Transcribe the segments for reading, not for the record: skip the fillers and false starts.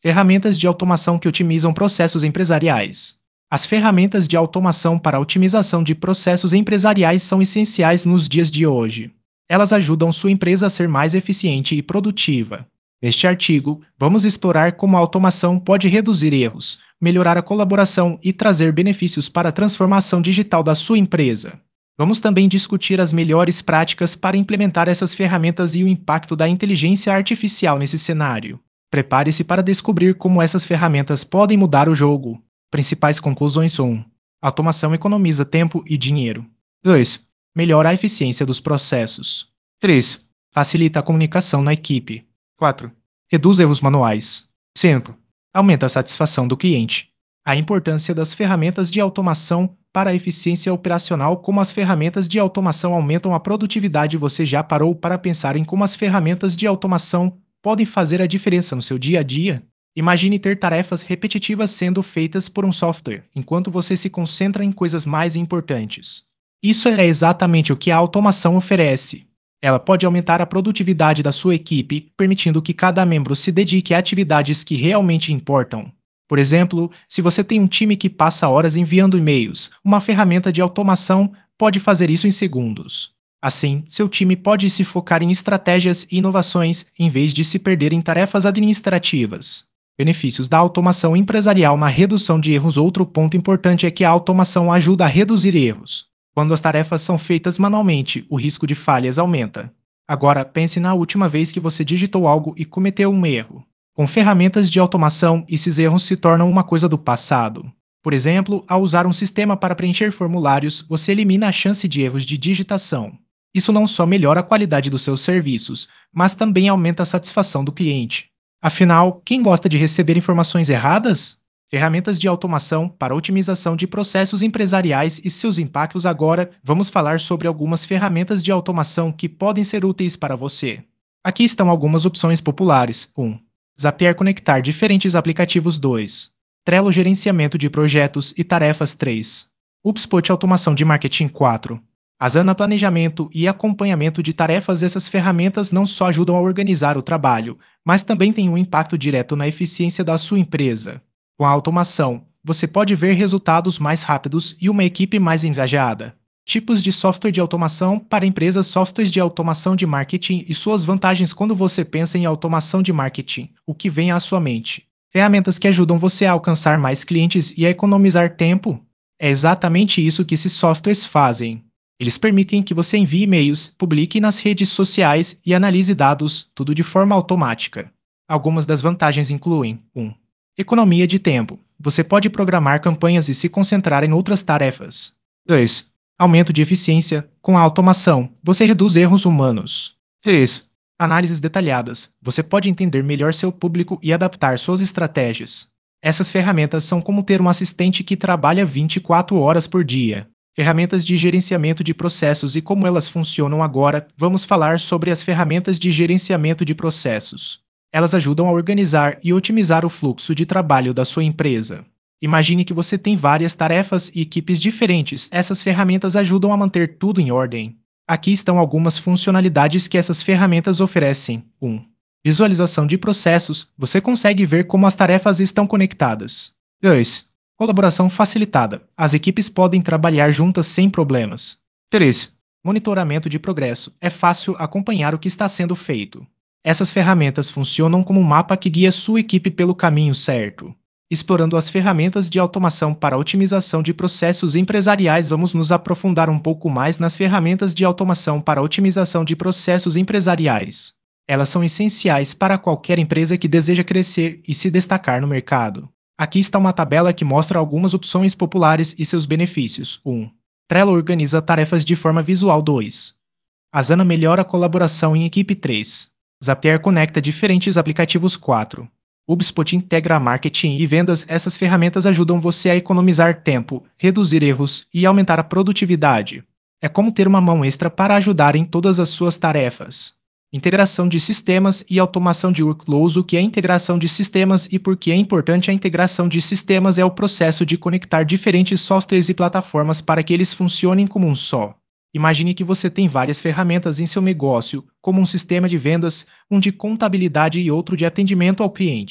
Ferramentas de automação que otimizam processos empresariais. As ferramentas de automação para a otimização de processos empresariais são essenciais nos dias de hoje. Elas ajudam sua empresa a ser mais eficiente e produtiva. Neste artigo, vamos explorar como a automação pode reduzir erros, melhorar a colaboração e trazer benefícios para a transformação digital da sua empresa. Vamos também discutir as melhores práticas para implementar essas ferramentas e o impacto da inteligência artificial nesse cenário. Prepare-se para descobrir como essas ferramentas podem mudar o jogo. Principais conclusões: 1. Automação economiza tempo e dinheiro. 2. Melhora a eficiência dos processos. 3. Facilita a comunicação na equipe. 4. Reduz erros manuais. 5. Aumenta a satisfação do cliente. A importância das ferramentas de automação para a eficiência operacional. Como as ferramentas de automação aumentam a produtividade. Você já parou para pensar em como as ferramentas de automação podem fazer a diferença no seu dia a dia? Imagine ter tarefas repetitivas sendo feitas por um software, enquanto você se concentra em coisas mais importantes. Isso é exatamente o que a automação oferece. Ela pode aumentar a produtividade da sua equipe, permitindo que cada membro se dedique a atividades que realmente importam. Por exemplo, se você tem um time que passa horas enviando e-mails, uma ferramenta de automação pode fazer isso em segundos. Assim, seu time pode se focar em estratégias e inovações em vez de se perder em tarefas administrativas. Benefícios da automação empresarial na redução de erros. Outro ponto importante é que a automação ajuda a reduzir erros. Quando as tarefas são feitas manualmente, o risco de falhas aumenta. Agora, pense na última vez que você digitou algo e cometeu um erro. Com ferramentas de automação, esses erros se tornam uma coisa do passado. Por exemplo, ao usar um sistema para preencher formulários, você elimina a chance de erros de digitação. Isso não só melhora a qualidade dos seus serviços, mas também aumenta a satisfação do cliente. Afinal, quem gosta de receber informações erradas? Ferramentas de automação para otimização de processos empresariais e seus impactos. Agora, vamos falar sobre algumas ferramentas de automação que podem ser úteis para você. Aqui estão algumas opções populares. 1. Zapier conectar diferentes aplicativos. 2. Trello gerenciamento de projetos e tarefas. 3. HubSpot automação de marketing. 4. Asana planejamento e acompanhamento de tarefas. Essas ferramentas não só ajudam a organizar o trabalho, mas também têm um impacto direto na eficiência da sua empresa. Com a automação, você pode ver resultados mais rápidos e uma equipe mais engajada. Tipos de software de automação para empresas. Softwares de automação de marketing e suas vantagens. Quando você pensa em automação de marketing, o que vem à sua mente? Ferramentas que ajudam você a alcançar mais clientes e a economizar tempo? É exatamente isso que esses softwares fazem. Eles permitem que você envie e-mails, publique nas redes sociais e analise dados, tudo de forma automática. Algumas das vantagens incluem: 1. Economia de tempo. Você pode programar campanhas e se concentrar em outras tarefas. 2. Aumento de eficiência. Com a automação, você reduz erros humanos. 3. Análises detalhadas. Você pode entender melhor seu público e adaptar suas estratégias. Essas ferramentas são como ter um assistente que trabalha 24 horas por dia. Ferramentas de gerenciamento de processos e como elas funcionam. Agora, vamos falar sobre as ferramentas de gerenciamento de processos. Elas ajudam a organizar e otimizar o fluxo de trabalho da sua empresa. Imagine que você tem várias tarefas e equipes diferentes. Essas ferramentas ajudam a manter tudo em ordem. Aqui estão algumas funcionalidades que essas ferramentas oferecem. 1. Visualização de processos. Você consegue ver como as tarefas estão conectadas. 2. Colaboração facilitada. As equipes podem trabalhar juntas sem problemas. 3. Monitoramento de progresso. É fácil acompanhar o que está sendo feito. Essas ferramentas funcionam como um mapa que guia sua equipe pelo caminho certo. Explorando as ferramentas de automação para a otimização de processos empresariais. Vamos nos aprofundar um pouco mais nas ferramentas de automação para a otimização de processos empresariais. Elas são essenciais para qualquer empresa que deseja crescer e se destacar no mercado. Aqui está uma tabela que mostra algumas opções populares e seus benefícios. 1. Trello organiza tarefas de forma visual. 2. Asana melhora a colaboração em equipe. 3. Zapier conecta diferentes aplicativos. 4. HubSpot integra marketing e vendas. Essas ferramentas ajudam você a economizar tempo, reduzir erros e aumentar a produtividade. É como ter uma mão extra para ajudar em todas as suas tarefas. Integração de sistemas e automação de workflows. O que é integração de sistemas e por que é importante a integração de sistemas? É o processo de conectar diferentes softwares e plataformas para que eles funcionem como um só. Imagine que você tem várias ferramentas em seu negócio, como um sistema de vendas, um de contabilidade e outro de atendimento ao cliente.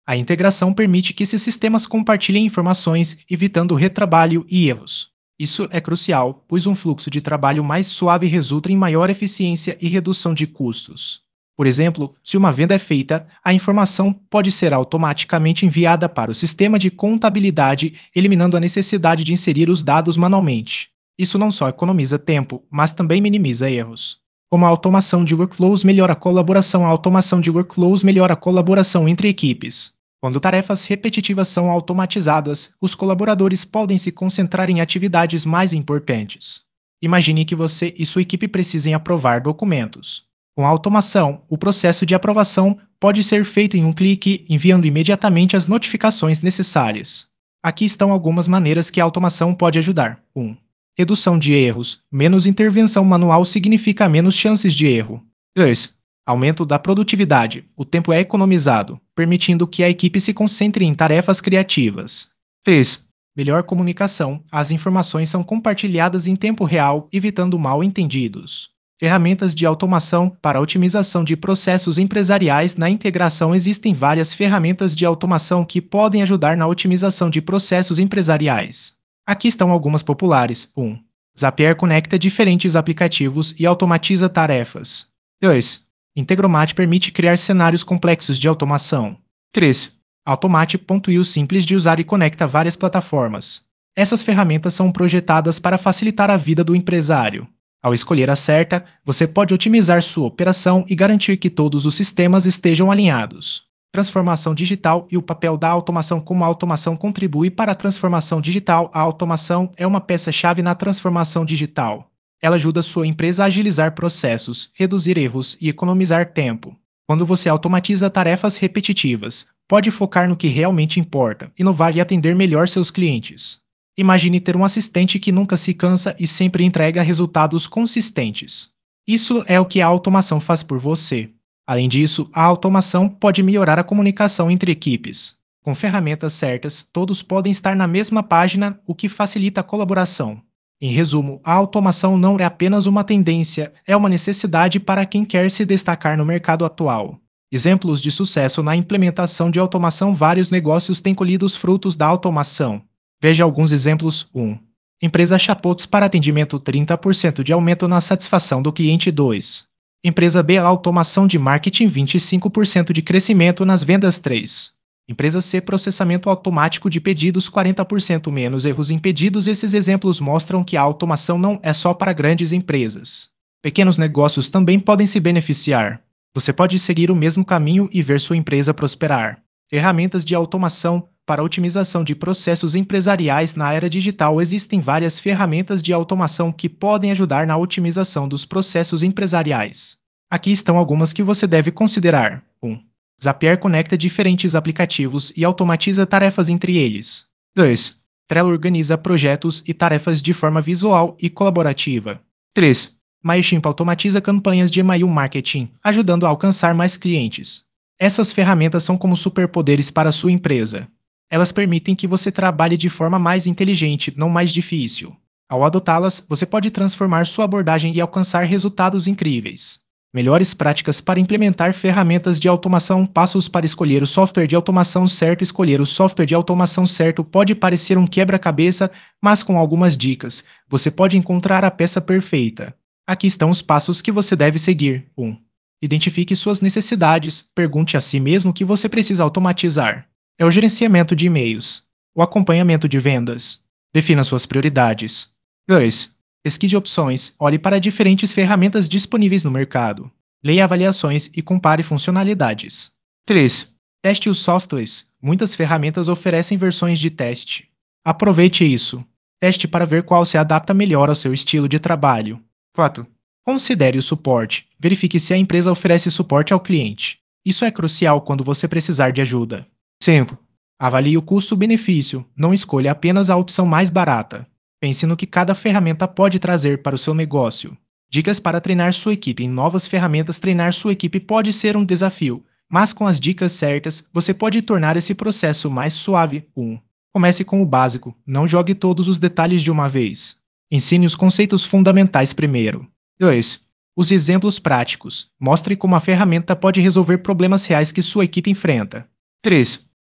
A integração permite que esses sistemas compartilhem informações, evitando retrabalho e erros. Isso é crucial, pois um fluxo de trabalho mais suave resulta em maior eficiência e redução de custos. Por exemplo, se uma venda é feita, a informação pode ser automaticamente enviada para o sistema de contabilidade, eliminando a necessidade de inserir os dados manualmente. Isso não só economiza tempo, mas também minimiza erros. Como a automação de workflows melhora a automação de workflows melhora a colaboração entre equipes. Quando tarefas repetitivas são automatizadas, os colaboradores podem se concentrar em atividades mais importantes. Imagine que você e sua equipe precisem aprovar documentos. Com a automação, o processo de aprovação pode ser feito em um clique, enviando imediatamente as notificações necessárias. Aqui estão algumas maneiras que a automação pode ajudar. 1. Redução de erros. Menos intervenção manual significa menos chances de erro. 2. Aumento da produtividade. O tempo é economizado, permitindo que a equipe se concentre em tarefas criativas. 3. Melhor comunicação. As informações são compartilhadas em tempo real, evitando mal-entendidos. Ferramentas de automação para a otimização de processos empresariais. Na integração existem várias ferramentas de automação que podem ajudar na otimização de processos empresariais. Aqui estão algumas populares. 1. Zapier conecta diferentes aplicativos e automatiza tarefas. 2. Integromat permite criar cenários complexos de automação. 3. Automate.io simples de usar e conecta várias plataformas. Essas ferramentas são projetadas para facilitar a vida do empresário. Ao escolher a certa, você pode otimizar sua operação e garantir que todos os sistemas estejam alinhados. Transformação digital e o papel da automação. Como a automação contribui para a transformação digital, a automação é uma peça-chave na transformação digital. Ela ajuda sua empresa a agilizar processos, reduzir erros e economizar tempo. Quando você automatiza tarefas repetitivas, pode focar no que realmente importa, inovar e atender melhor seus clientes. Imagine ter um assistente que nunca se cansa e sempre entrega resultados consistentes. Isso é o que a automação faz por você. Além disso, a automação pode melhorar a comunicação entre equipes. Com ferramentas certas, todos podem estar na mesma página, o que facilita a colaboração. Em resumo, a automação não é apenas uma tendência, é uma necessidade para quem quer se destacar no mercado atual. Exemplos de sucesso na implementação de automação. Vários negócios têm colhido os frutos da automação. Veja alguns exemplos. 1. Empresa Chapots para atendimento, 30% de aumento na satisfação do cliente. 2. Empresa B, automação de marketing, 25% de crescimento nas vendas. 3. Empresa C, processamento automático de pedidos, 40% menos erros em pedidos. Esses exemplos mostram que a automação não é só para grandes empresas. Pequenos negócios também podem se beneficiar. Você pode seguir o mesmo caminho e ver sua empresa prosperar. Ferramentas de automação para a otimização de processos empresariais. Na era digital existem várias ferramentas de automação que podem ajudar na otimização dos processos empresariais. Aqui estão algumas que você deve considerar. 1. Zapier conecta diferentes aplicativos e automatiza tarefas entre eles. 2. Trello organiza projetos e tarefas de forma visual e colaborativa. 3. MailChimp automatiza campanhas de e-mail marketing, ajudando a alcançar mais clientes. Essas ferramentas são como superpoderes para a sua empresa. Elas permitem que você trabalhe de forma mais inteligente, não mais difícil. Ao adotá-las, você pode transformar sua abordagem e alcançar resultados incríveis. Melhores práticas para implementar ferramentas de automação. Passos para escolher o software de automação certo. Escolher o software de automação certo pode parecer um quebra-cabeça, mas com algumas dicas, você pode encontrar a peça perfeita. Aqui estão os passos que você deve seguir. 1. Identifique suas necessidades. Pergunte a si mesmo o que você precisa automatizar. É o gerenciamento de e-mails. O acompanhamento de vendas. Defina suas prioridades. 2. Pesquise opções. Olhe para diferentes ferramentas disponíveis no mercado. Leia avaliações e compare funcionalidades. 3. Teste os softwares. Muitas ferramentas oferecem versões de teste. Aproveite isso. Teste para ver qual se adapta melhor ao seu estilo de trabalho. 4. Considere o suporte. Verifique se a empresa oferece suporte ao cliente. Isso é crucial quando você precisar de ajuda. 5. Avalie o custo-benefício. Não escolha apenas a opção mais barata. Pense no que cada ferramenta pode trazer para o seu negócio. Dicas para treinar sua equipe em novas ferramentas. Treinar sua equipe pode ser um desafio, mas com as dicas certas, você pode tornar esse processo mais suave. 1. Comece com o básico. Não jogue todos os detalhes de uma vez. Ensine os conceitos fundamentais primeiro. 2. Use exemplos práticos. Mostre como a ferramenta pode resolver problemas reais que sua equipe enfrenta. 3.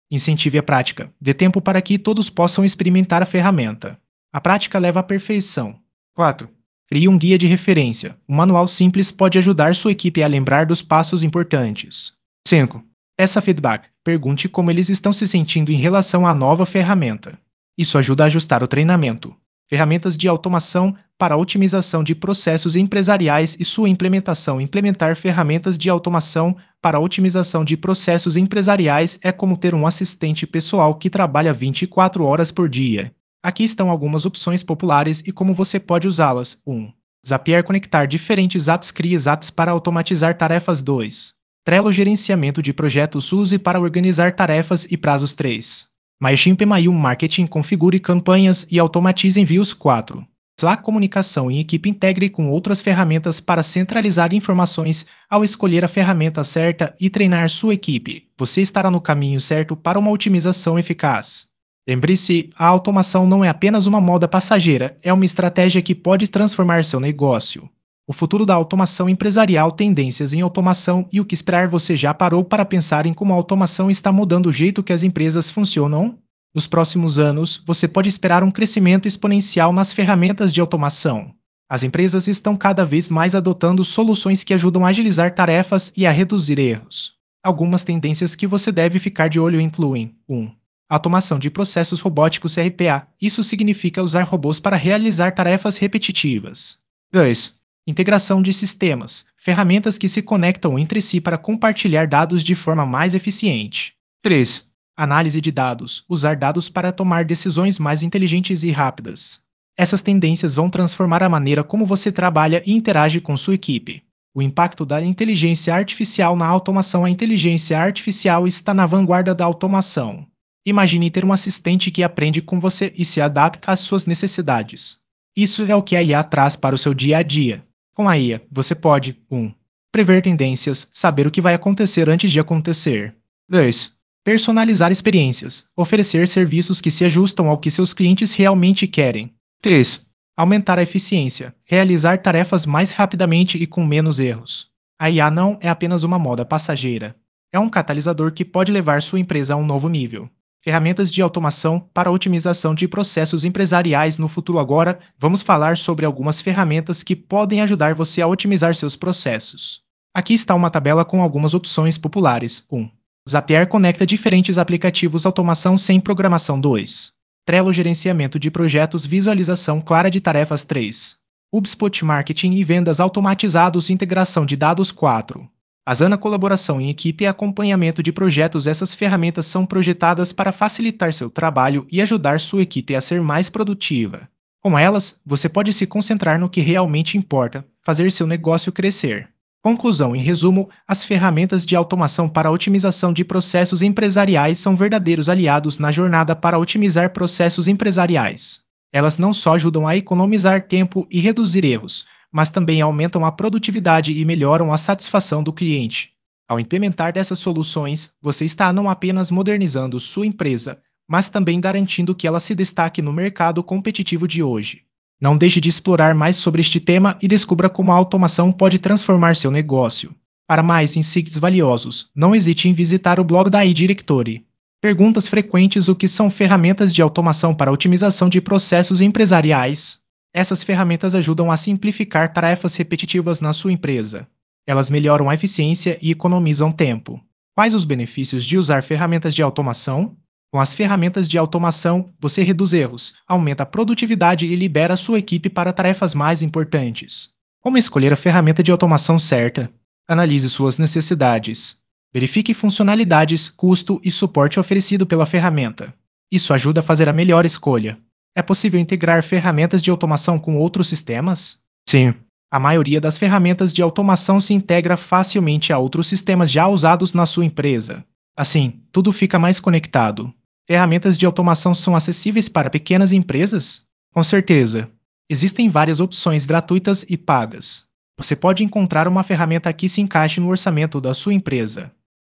Incentive a prática. Dê tempo para que todos possam experimentar a ferramenta. A prática leva à perfeição. 4. Crie um guia de referência. Um manual simples pode ajudar sua equipe a lembrar dos passos importantes. 5. Peça feedback. Pergunte como eles estão se sentindo em relação à nova ferramenta. Isso ajuda a ajustar o treinamento. Ferramentas de automação para a otimização de processos empresariais e sua implementação. Implementar ferramentas de automação para a otimização de processos empresariais é como ter um assistente pessoal que trabalha 24 horas por dia. Aqui estão algumas opções populares e como você pode usá-las. 1. Zapier conectar diferentes apps. Crie apps para automatizar tarefas. 2. Trello gerenciamento de projetos. Use para organizar tarefas e prazos. 3. MailChimp Email Marketing. Configure campanhas e automatize envios. 4. Slack comunicação em equipe. Integre com outras ferramentas para centralizar informações. Ao escolher a ferramenta certa e treinar sua equipe, você estará no caminho certo para uma otimização eficaz. Lembre-se, a automação não é apenas uma moda passageira, é uma estratégia que pode transformar seu negócio. O futuro da automação empresarial, tendências em automação e o que esperar. Você já parou para pensar em como a automação está mudando o jeito que as empresas funcionam? Nos próximos anos, você pode esperar um crescimento exponencial nas ferramentas de automação. As empresas estão cada vez mais adotando soluções que ajudam a agilizar tarefas e a reduzir erros. Algumas tendências que você deve ficar de olho incluem: 1. Automação de processos robóticos RPA. Isso significa usar robôs para realizar tarefas repetitivas. 2. Integração de sistemas. Ferramentas que se conectam entre si para compartilhar dados de forma mais eficiente. 3. Análise de dados. Usar dados para tomar decisões mais inteligentes e rápidas. Essas tendências vão transformar a maneira como você trabalha e interage com sua equipe. O impacto da inteligência artificial na automação. A inteligência artificial está na vanguarda da automação. Imagine ter um assistente que aprende com você e se adapta às suas necessidades. Isso é o que a IA traz para o seu dia a dia. Com a IA, você pode 1. Prever tendências, saber o que vai acontecer antes de acontecer. 2. Personalizar experiências, oferecer serviços que se ajustam ao que seus clientes realmente querem. 3. Aumentar a eficiência, realizar tarefas mais rapidamente e com menos erros. A IA não é apenas uma moda passageira. É um catalisador que pode levar sua empresa a um novo nível. Ferramentas de automação para a otimização de processos empresariais no futuro. Agora, vamos falar sobre algumas ferramentas que podem ajudar você a otimizar seus processos. Aqui está uma tabela com algumas opções populares. 1. Zapier conecta diferentes aplicativos. Automação sem programação. 2. Trello gerenciamento de projetos. Visualização clara de tarefas. 3. HubSpot marketing e vendas automatizados. Integração de dados. 4. Asana colaboração em equipe e acompanhamento de projetos. Essas ferramentas são projetadas para facilitar seu trabalho e ajudar sua equipe a ser mais produtiva. Com elas, você pode se concentrar no que realmente importa, fazer seu negócio crescer. Conclusão: em resumo, as ferramentas de automação para a otimização de processos empresariais são verdadeiros aliados na jornada para otimizar processos empresariais. Elas não só ajudam a economizar tempo e reduzir erros, mas também aumentam a produtividade e melhoram a satisfação do cliente. Ao implementar dessas soluções, você está não apenas modernizando sua empresa, mas também garantindo que ela se destaque no mercado competitivo de hoje. Não deixe de explorar mais sobre este tema e descubra como a automação pode transformar seu negócio. Para mais insights valiosos, não hesite em visitar o blog da iDirectory. Perguntas frequentes: o que são ferramentas de automação para a otimização de processos empresariais? Essas ferramentas ajudam a simplificar tarefas repetitivas na sua empresa. Elas melhoram a eficiência e economizam tempo. Quais os benefícios de usar ferramentas de automação? Com as ferramentas de automação, você reduz erros, aumenta a produtividade e libera sua equipe para tarefas mais importantes. Como escolher a ferramenta de automação certa? Analise suas necessidades. Verifique funcionalidades, custo e suporte oferecido pela ferramenta. Isso ajuda a fazer a melhor escolha. É possível integrar ferramentas de automação com outros sistemas? Sim. A maioria das ferramentas de automação se integra facilmente a outros sistemas já usados na sua empresa. Assim, tudo fica mais conectado. Ferramentas de automação são acessíveis para pequenas empresas? Com certeza. Existem várias opções gratuitas e pagas. Você pode encontrar uma ferramenta que se encaixe no orçamento da sua empresa.